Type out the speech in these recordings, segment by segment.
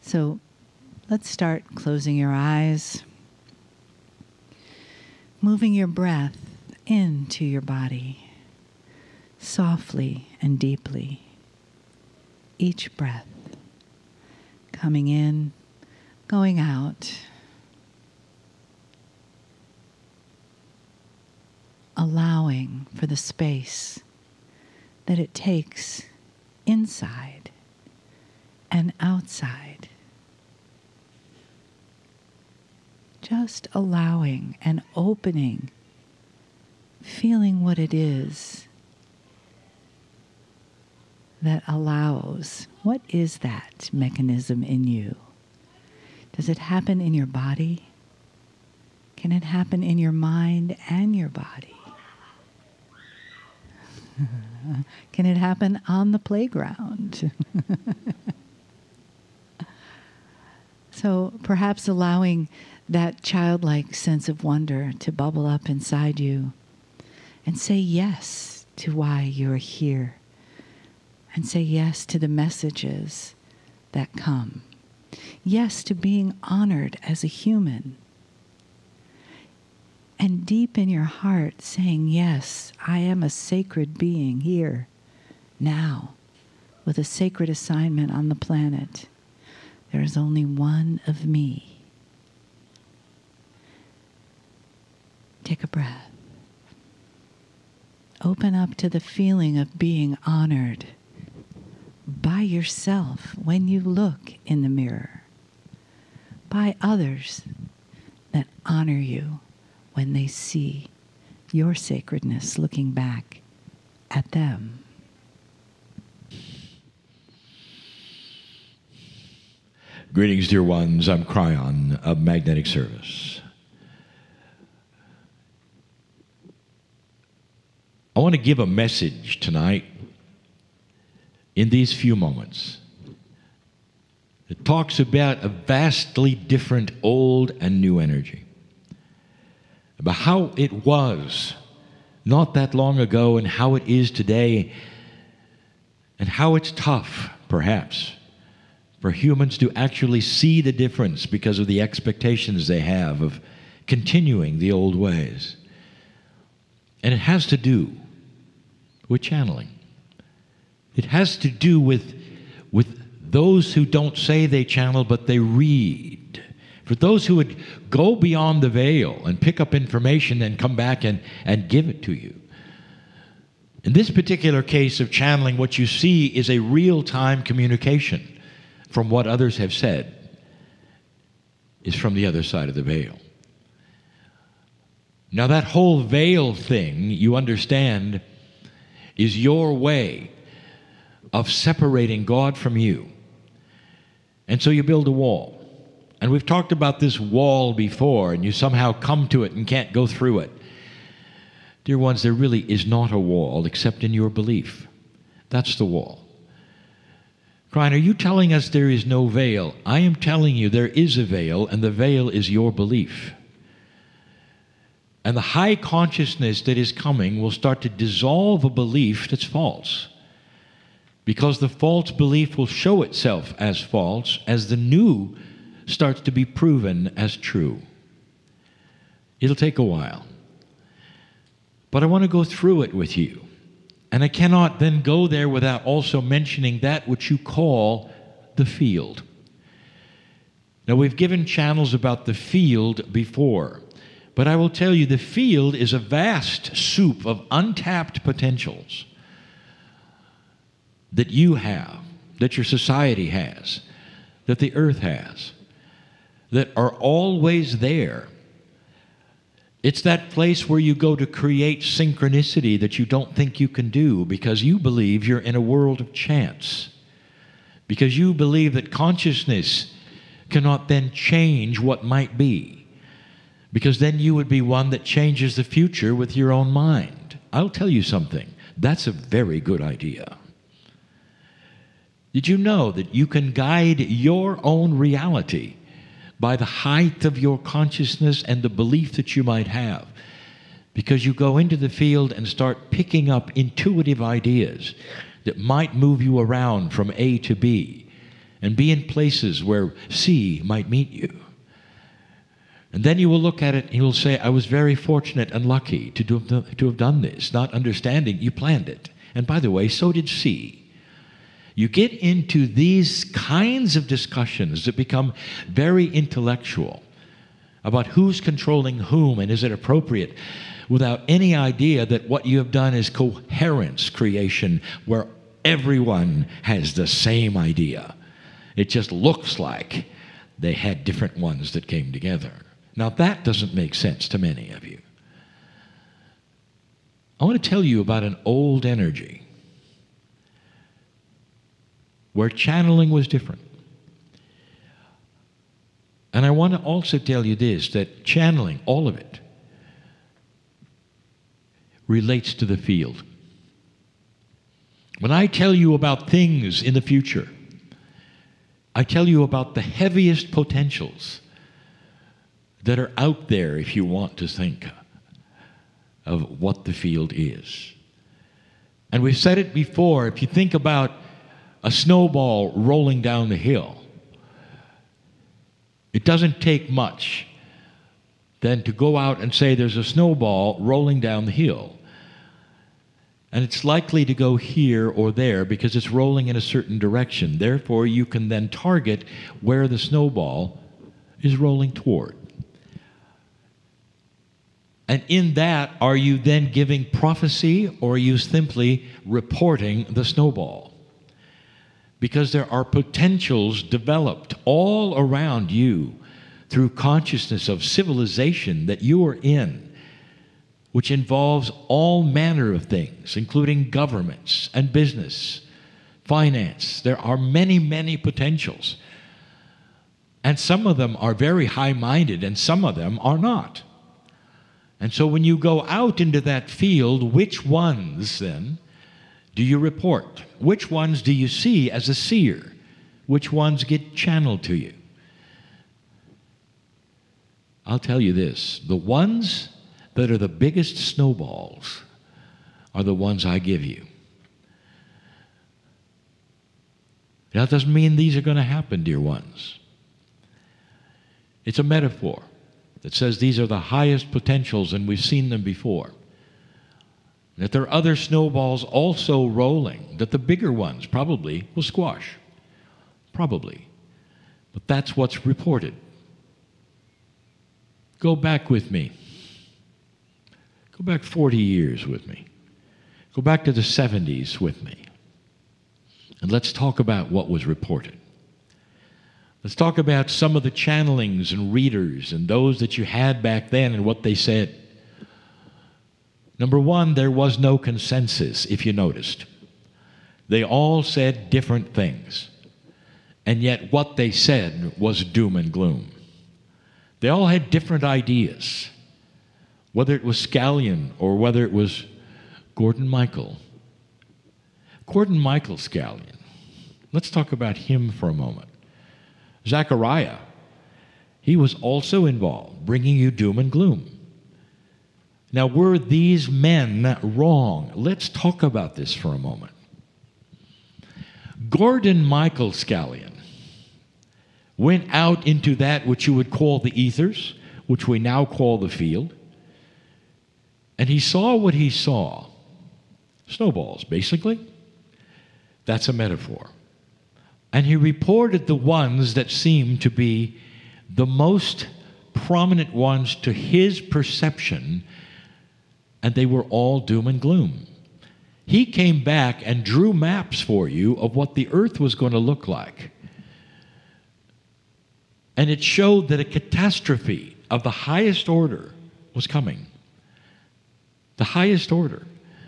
So let's start closing your eyes, moving your breath into your body, softly and deeply. Each breath coming in, going out. Allowing for the space that it takes inside and outside. Just allowing and opening, feeling what it is that allows. What is that mechanism in you? Does it happen in your body? Can it happen in your mind and your body? Can it happen on the playground? So perhaps allowing that childlike sense of wonder to bubble up inside you and say yes to why you're here and say yes to the messages that come. Yes to being honored as a human. And deep in your heart saying, yes, I am a sacred being here, now, with a sacred assignment on the planet. There is only one of me. Take a breath. Open up to the feeling of being honored by yourself when you look in the mirror, by others that honor you when they see your sacredness looking back at them. Greetings, dear ones. I'm Kryon of Magnetic Service. I want to give a message tonight in these few moments. It talks about a vastly different old and new energy. About how it was not that long ago and how it is today, and how it's tough, perhaps, for humans to actually see the difference because of the expectations they have of continuing the old ways. And it has to do with channeling. It has to do with those who don't say they channel, but they read. For those who would go beyond the veil and pick up information and come back and give it to you. In this particular case of channeling, what you see is a real-time communication from what others have said is from the other side of the veil. Now that whole veil thing, you understand, is your way of separating God from you. And so you build a wall. And we've talked about this wall before, and you somehow come to it and can't go through it. Dear ones, there really is not a wall except in your belief. That's the wall. Kryon, are you telling us there is no veil? I am telling you there is a veil, and the veil is your belief. And the high consciousness that is coming will start to dissolve a belief that's false. Because the false belief will show itself as false as the new starts to be proven as true. It'll take a while. But I want to go through it with you. And I cannot then go there without also mentioning that which you call the field. Now, we've given channels about the field before, but I will tell you the field is a vast soup of untapped potentials that you have, that your society has, that the earth has, that are always there. It's that place where you go to create synchronicity that you don't think you can do because you believe you're in a world of chance. Because you believe that consciousness cannot then change what might be. Because then you would be one that changes the future with your own mind. I'll tell you something. That's a very good idea. Did you know that you can guide your own reality by the height of your consciousness and the belief that you might have? Because you go into the field and start picking up intuitive ideas that might move you around from A to B. and be in places where C might meet you. And then you will look at it and you will say, I was very fortunate and lucky to have done this, not understanding you planned it. And by the way, so did C. You get into these kinds of discussions that become very intellectual about who's controlling whom and is it appropriate, without any idea that what you have done is coherence creation, where everyone has the same idea. It just looks like they had different ones that came together. Now that doesn't make sense to many of you. I want to tell you about an old energy where channeling was different. And I want to also tell you this, that channeling, all of it, relates to the field. When I tell you about things in the future, I tell you about the heaviest potentials that are out there if you want to think of what the field is. And we've said it before, if you think about a snowball rolling down the hill, it doesn't take much then to go out and say there's a snowball rolling down the hill. And it's likely to go here or there because it's rolling in a certain direction. Therefore, you can then target where the snowball is rolling toward. And in that, are you then giving prophecy, or are you simply reporting the snowball? Because there are potentials developed all around you through consciousness of civilization that you are in, which involves all manner of things, including governments and business, finance. There are many, many potentials. And some of them are very high-minded, and some of them are not. And so when you go out into that field, which ones then do you report? Which ones do you see as a seer? Which ones get channeled to you? I'll tell you this, the ones that are the biggest snowballs are the ones I give you. That doesn't mean these are going to happen, dear ones. It's a metaphor that says these are the highest potentials, and we've seen them before. That there are other snowballs also rolling, that the bigger ones probably will squash. Probably. But that's what's reported. Go back with me. Go back 40 years with me. Go back to the 70s with me. And let's talk about what was reported. Let's talk about some of the channelings and readers and those that you had back then and what they said. Number one, there was no consensus, if you noticed. They all said different things. And yet what they said was doom and gloom. They all had different ideas. Whether it was Scallion or whether it was Gordon Michael. Gordon Michael Scallion. Let's talk about him for a moment. Zechariah, he was also involved, bringing you doom and gloom. Now, were these men wrong? Let's talk about this for a moment. Gordon Michael Scallion went out into that which you would call the ethers, which we now call the field, and he saw what he saw. Snowballs, basically. That's a metaphor. And he reported the ones that seemed to be the most prominent ones to his perception, and they were all doom and gloom. He came back and drew maps for you of what the earth was going to look like. And it showed that a catastrophe of the highest order was coming. The highest order.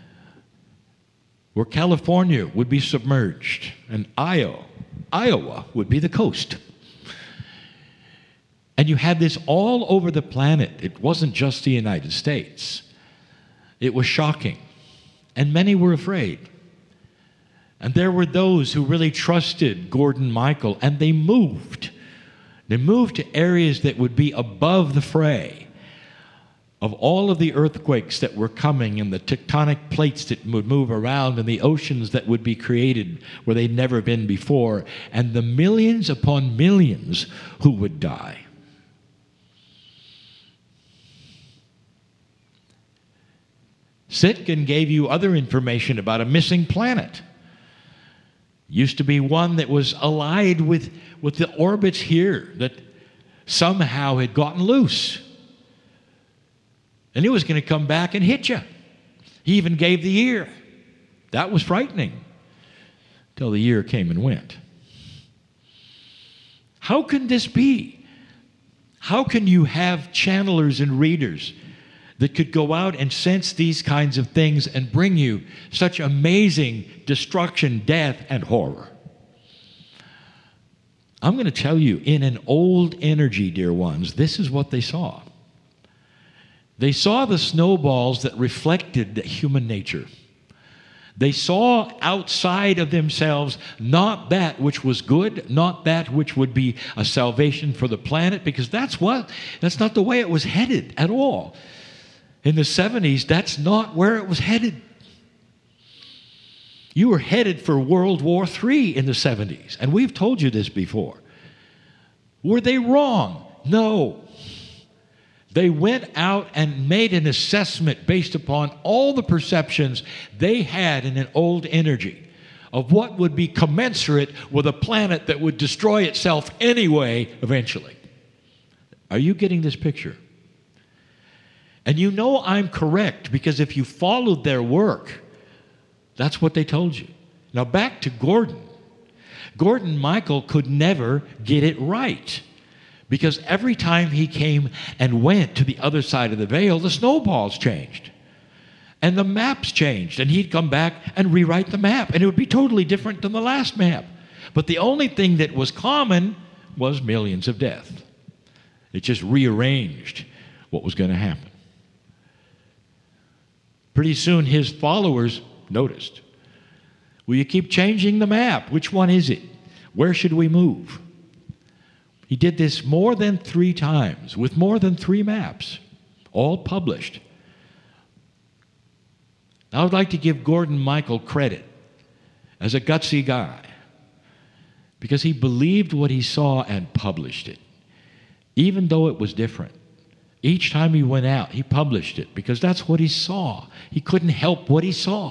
Where California would be submerged and Iowa would be the coast. And you had this all over the planet. It wasn't just the United States. It was shocking. And many were afraid. And there were those who really trusted Gordon Michael, and they moved. They moved to areas that would be above the fray. of all of the earthquakes that were coming and the tectonic plates that would move around and the oceans that would be created where they'd never been before, and the millions upon millions who would die. Sitkin gave you other information about a missing planet. Used to be one that was allied with the orbits here that somehow had gotten loose. And it was going to come back and hit you. He even gave the year. That was frightening. Till the year came and went. How can this be? How can you have channelers and readers that could go out and sense these kinds of things and bring you such amazing destruction, death, and horror? I'm going to tell you, in an old energy, dear ones, this is what they saw. They saw the snowballs that reflected human nature. They saw outside of themselves not that which was good, not that which would be a salvation for the planet, because that's not the way it was headed at all. In the 70s, that's not where it was headed. You were headed for World War III in the 70s, and we've told you this before. Were they wrong? No. They went out and made an assessment based upon all the perceptions they had in an old energy of what would be commensurate with a planet that would destroy itself anyway eventually. Are you getting this picture? And you know I'm correct, because if you followed their work, that's what they told you. Now back to Gordon. Gordon Michael could never get it right, because every time he came and went to the other side of the veil, the snowballs changed. And the maps changed, and he'd come back and rewrite the map, and it would be totally different than the last map. But the only thing that was common was millions of death. It just rearranged what was going to happen. Pretty soon his followers noticed. Will you keep changing the map? Which one is it? Where should we move? He did this more than 3 times with more than 3 maps, all published. I would like to give Gordon Michael credit as a gutsy guy, because he believed what he saw and published it, even though it was different. Each time he went out, he published it, because that's what he saw. He couldn't help what he saw.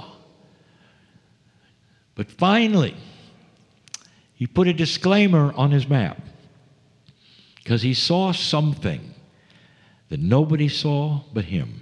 But finally, he put a disclaimer on his map, because he saw something that nobody saw but him.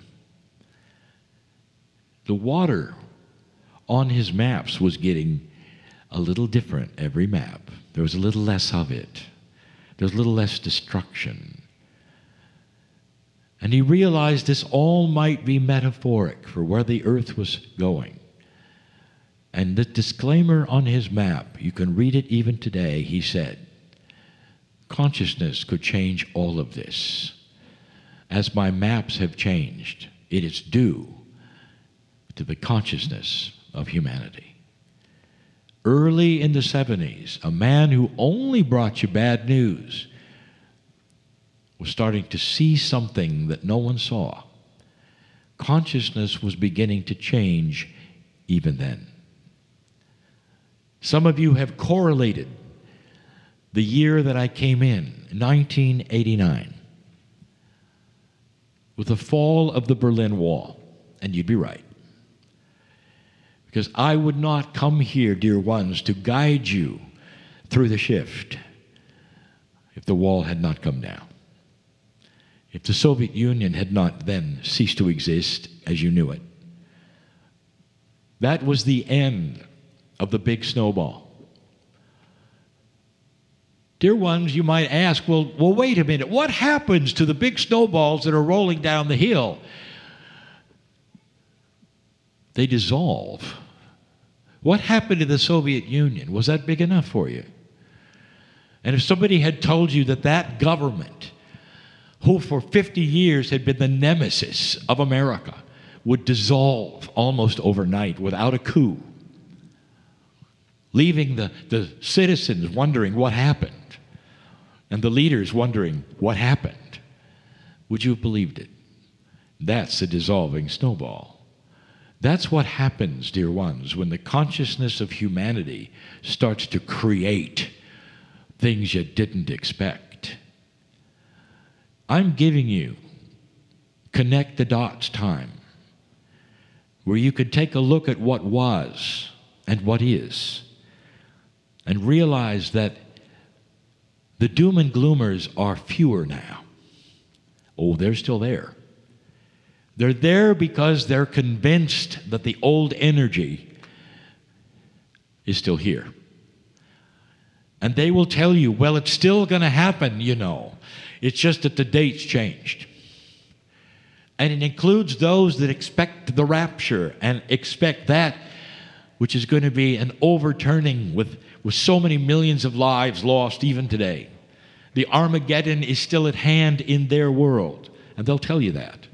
The water on his maps was getting a little different every map. There was a little less of it. There was a little less destruction. And he realized this all might be metaphoric for where the earth was going. And the disclaimer on his map, you can read it even today, he said, consciousness could change all of this. As my maps have changed, it is due to the consciousness of humanity. Early in the 70s, a man who only brought you bad news was starting to see something that no one saw. Consciousness was beginning to change even then. Some of you have correlated the year that I came in, 1989, with the fall of the Berlin Wall, and you'd be right. Because I would not come here, dear ones, to guide you through the shift if the wall had not come down. If the Soviet Union had not then ceased to exist as you knew it. That was the end of the big snowball. Dear ones, you might ask, well, wait a minute. What happens to the big snowballs that are rolling down the hill? They dissolve. What happened to the Soviet Union? Was that big enough for you? And if somebody had told you that that government, who for 50 years had been the nemesis of America, would dissolve almost overnight without a coup, leaving the citizens wondering what happened, and the leaders wondering what happened, would you have believed it? That's the dissolving snowball. That's what happens, dear ones, when the consciousness of humanity starts to create things you didn't expect. I'm giving you connect the dots time, where you could take a look at what was and what is, and realize that the doom and gloomers are fewer now. Oh, they're still there. They're there because they're convinced that the old energy is still here. And they will tell you, well, it's still going to happen, you know. It's just that the date's changed. And it includes those that expect the rapture and expect that, which is going to be an overturning with so many millions of lives lost even today. The Armageddon is still at hand in their world, and they'll tell you that.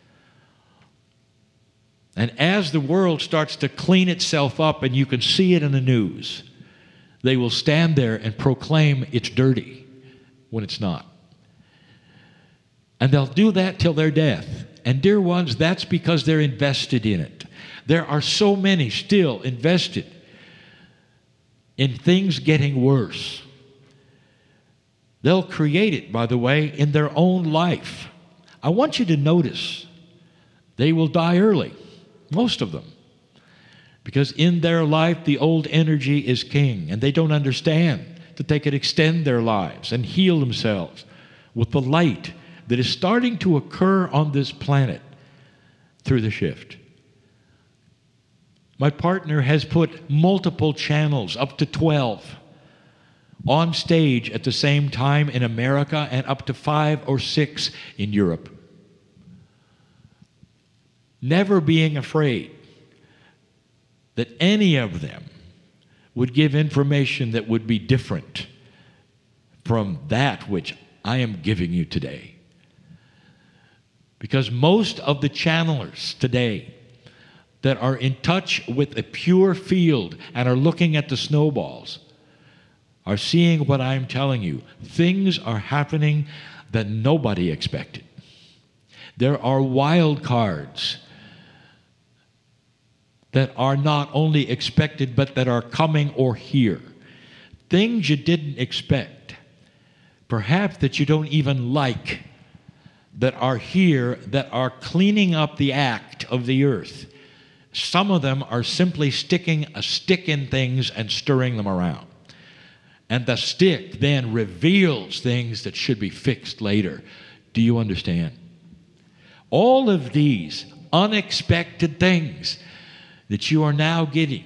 And as the world starts to clean itself up, and you can see it in the news, they will stand there and proclaim it's dirty when it's not. And they'll do that till their death. And dear ones, that's because they're invested in it. There are so many still invested in things getting worse. They'll create it, by the way, in their own life. I want you to notice they will die early, most of them, because in their life the old energy is king, and they don't understand that they could extend their lives and heal themselves with the light that is starting to occur on this planet through the shift. My partner has put multiple channels, up to 12, on stage at the same time in America, and up to 5 or 6 in Europe. Never being afraid that any of them would give information that would be different from that which I am giving you today. Because most of the channelers today that are in touch with a pure field and are looking at the snowballs are seeing what I'm telling you. Things are happening that nobody expected. There are wild cards that are not only expected but that are coming or here. Things you didn't expect, perhaps that you don't even like, that are here, that are cleaning up the act of the earth. Some of them are simply sticking a stick in things and stirring them around. And the stick then reveals things that should be fixed later. Do you understand? All of these unexpected things that you are now getting.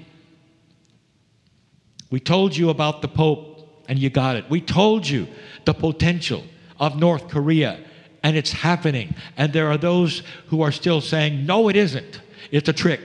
We told you about the Pope, and you got it. We told you the potential of North Korea, and it's happening. And there are those who are still saying, no, it isn't. It's a trick.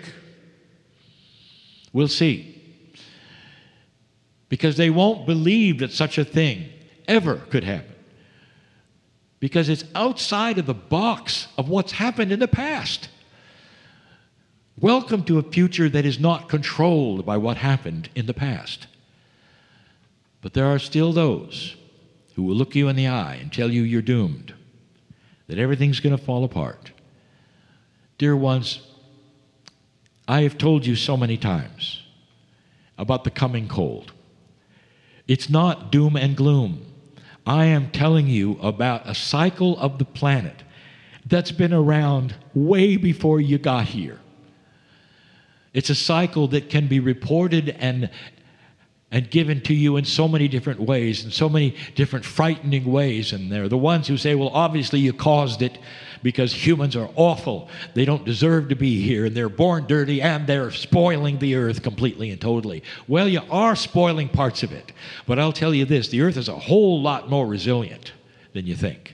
We'll see. Because they won't believe that such a thing ever could happen. Because it's outside of the box of what's happened in the past. Welcome to a future that is not controlled by what happened in the past. But there are still those who will look you in the eye and tell you you're doomed, that everything's going to fall apart. Dear ones, I have told you so many times about the coming cold. It's not doom and gloom. I am telling you about a cycle of the planet that's been around way before you got here. It's a cycle that can be reported and given to you in so many different ways, in so many different frightening ways. And they're the ones who say, well, obviously you caused it because humans are awful. They don't deserve to be here, and they're born dirty, and they're spoiling the earth completely and totally. Well, you are spoiling parts of it. But I'll tell you this, the earth is a whole lot more resilient than you think.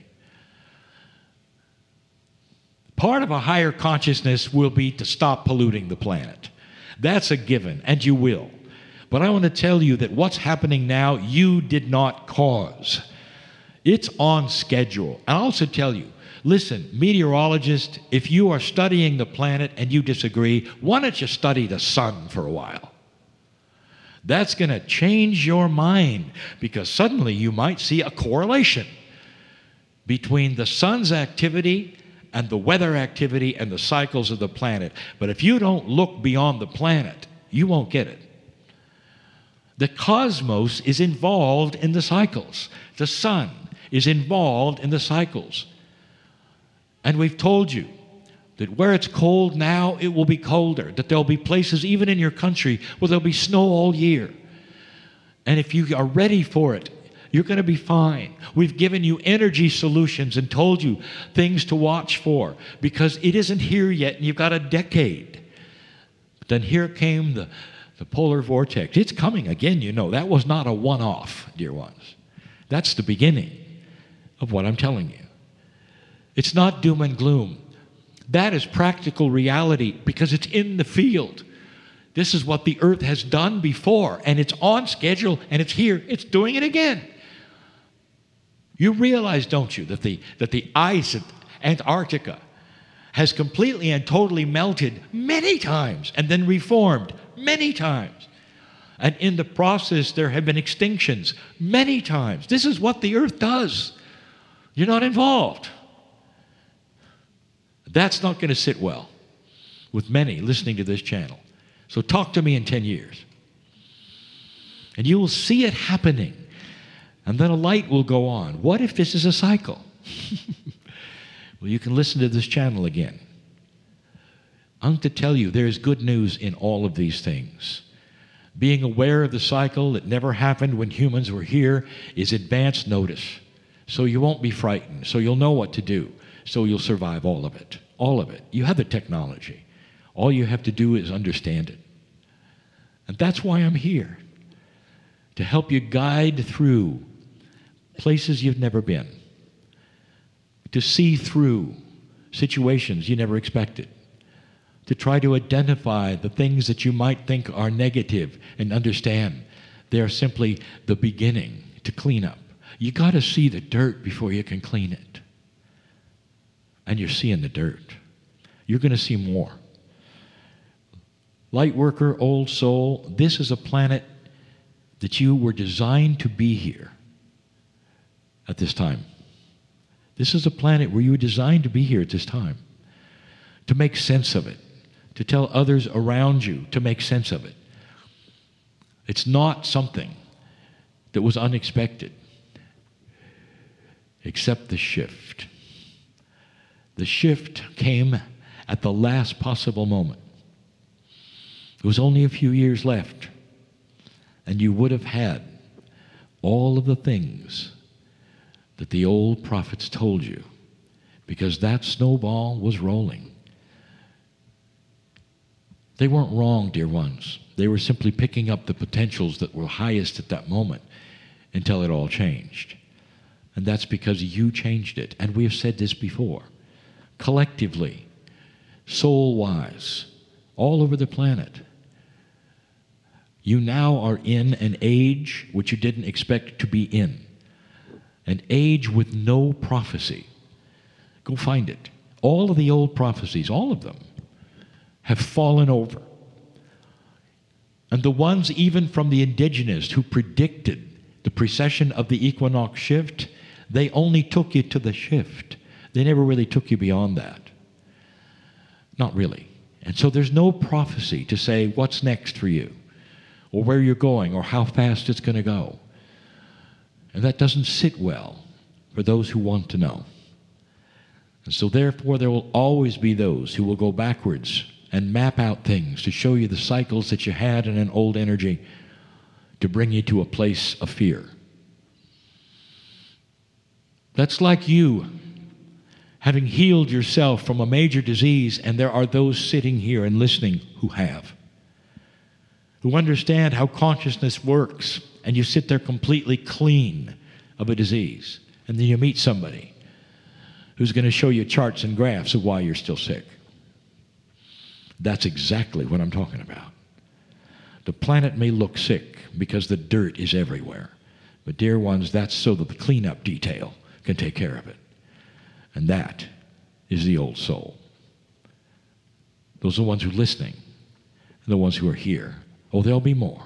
Part of a higher consciousness will be to stop polluting the planet. That's a given, and you will. But I want to tell you that what's happening now, you did not cause. It's on schedule. I'll also tell you, listen, meteorologists, if you are studying the planet and you disagree, why don't you study the sun for a while? That's going to change your mind, because suddenly you might see a correlation between the sun's activity and the weather activity and the cycles of the planet. But if you don't look beyond the planet, you won't get it. The cosmos is involved in the cycles. The sun is involved in the cycles. And we've told you that where it's cold now, it will be colder, that there'll be places even in your country where there'll be snow all year. And if you are ready for it, you're going to be fine. We've given you energy solutions and told you things to watch for because it isn't here yet and you've got a decade. But then here came the polar vortex. It's coming again, you know. That was not a one-off, dear ones. That's the beginning of what I'm telling you. It's not doom and gloom. That is practical reality because it's in the field. This is what the Earth has done before, and it's on schedule, and it's here. It's doing it again. You realize, don't you, that the ice at Antarctica has completely and totally melted many times and then reformed many times. And in the process, there have been extinctions many times. This is what the Earth does. You're not involved. That's not going to sit well with many listening to this channel. So talk to me in 10 years. And you will see it happening. And then a light will go on. What if this is a cycle? Well, you can listen to this channel again. I'm to tell you, there is good news in all of these things. Being aware of the cycle that never happened when humans were here is advance notice. So you won't be frightened. So you'll know what to do. So you'll survive all of it. All of it. You have the technology. All you have to do is understand it. And that's why I'm here. To help you guide through places you've never been. To see through situations you never expected. To try to identify the things that you might think are negative and understand they're simply the beginning to clean up. You got to see the dirt before you can clean it. And you're seeing the dirt. You're going to see more. Lightworker, old soul, this is a planet that you were designed to be here at this time. This is a planet where you were designed to be here at this time, to make sense of it, to tell others around you to make sense of it. It's not something that was unexpected, except the shift. The shift came at the last possible moment. There was only a few years left, and you would have had all of the things that the old prophets told you, because that snowball was rolling. They weren't wrong, dear ones. They were simply picking up the potentials that were highest at that moment until it all changed. And that's because you changed it. And we have said this before. Collectively, soul-wise, all over the planet, you now are in an age which you didn't expect to be in. An age with no prophecy. Go find it. All of the old prophecies, all of them, have fallen over. And the ones even from the indigenous who predicted the precession of the equinox shift, they only took you to the shift. They never really took you beyond that. Not really. And so there's no prophecy to say what's next for you, or where you're going, or how fast it's going to go. And that doesn't sit well for those who want to know. And so therefore there will always be those who will go backwards and map out things to show you the cycles that you had in an old energy to bring you to a place of fear. That's like you having healed yourself from a major disease, and there are those sitting here and listening who have, who understand how consciousness works, and you sit there completely clean of a disease, and then you meet somebody who's going to show you charts and graphs of why you're still sick. That's exactly what I'm talking about. The planet may look sick because the dirt is everywhere. But dear ones, that's so that the cleanup detail can take care of it. And that is the old soul. Those are the ones who are listening, and the ones who are here. Oh, there'll be more.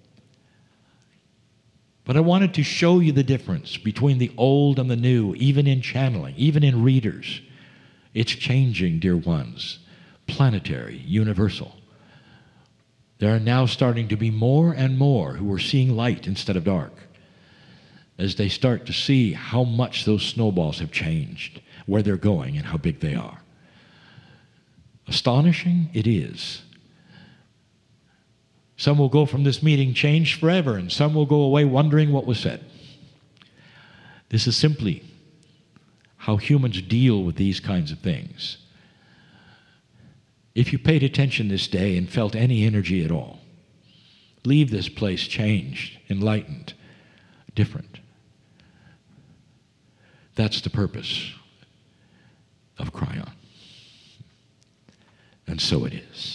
But I wanted to show you the difference between the old and the new, even in channeling, even in readers. It's changing, dear ones, planetary, universal. There are now starting to be more and more who are seeing light instead of dark, as they start to see how much those snowballs have changed, where they're going, and how big they are. Astonishing it is. Some will go from this meeting changed forever, and some will go away wondering what was said. This is simply how humans deal with these kinds of things. If you paid attention this day and felt any energy at all, leave this place changed, enlightened, different. That's the purpose of Kryon. And so it is.